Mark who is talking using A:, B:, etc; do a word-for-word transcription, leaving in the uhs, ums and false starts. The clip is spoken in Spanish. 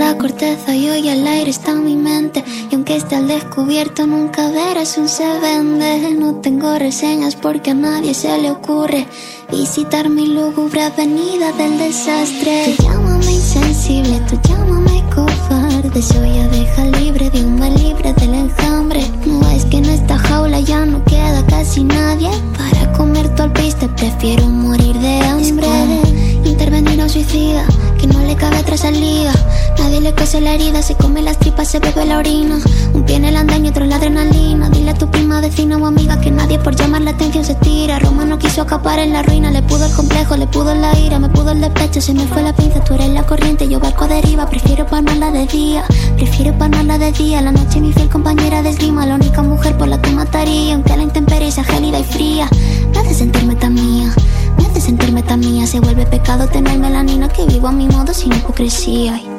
A: la corteza y hoy al aire está mi mente. Y aunque esté al descubierto nunca verás un se vende. No tengo reseñas porque a nadie se le ocurre visitar mi lúgubre avenida del desastre. Tú llámame insensible, tú llámame cobarde. Soy abeja libre de un mal libre del enjambre. No es que en esta jaula ya no queda casi nadie para comer tu alpiste, prefiero morir de hambre. Intervenir a un suicida que no le cabe otra salida. Nadie le cose la herida, se come las tripas, se bebe la orina. Un pie en el andaño, otro en la adrenalina. Dile a tu prima, vecina o amiga que nadie por llamar la atención se tira. Roma no quiso acabar en la ruina, le pudo el complejo, le pudo la ira, me pudo el despecho, se me fue la pinza. Tú eres la corriente, yo barco a deriva. Prefiero palmarla de día, prefiero palmarla de día. La noche mi fiel compañera de esgrima, la única mujer por la que mataría, aunque la intemperie sea gélida y fría. Me hace sentirme tan mía, me hace sentirme tan mía. Se vuelve pecado tener melanina, que vivo a mi modo sin hipocresía.